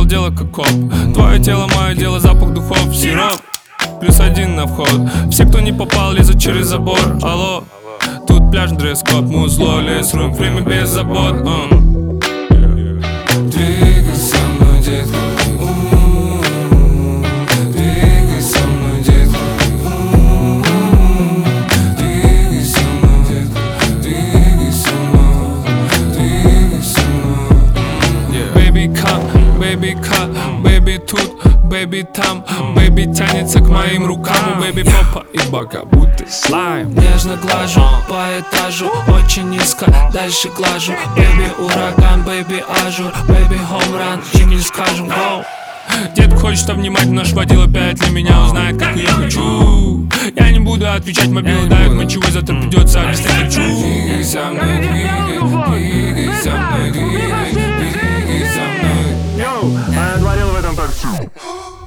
дело как коп. Твое тело, мое дело, запах духов, сироп. +1 на вход. Все, кто не попал, лезут через забор. Алло, тут пляж, дресс-код, музло, лес, рук, время без забот. Двигай со мной, детка. Двигай со мной, детка. Двигай со мной, детка. Двигай со мной. Двигай со мной. Baby come, baby cut, baby тут, baby там. Baby тянется к моим рукам. У baby попа и бока будто слайм. Нежно глажу по этажу, очень низко, дальше глажу. Baby ураган, baby ажур, baby хоумран, им не скажем гоу. Дед хочет обнимать, наш водила 5 для меня узнает, как я хочу. Я не буду отвечать, мобилы давит мочевой, завтра придется объяснять хочу. Двигай со мной, двигай со мной, двигай со мной. Йоу, а я творил в этом такси.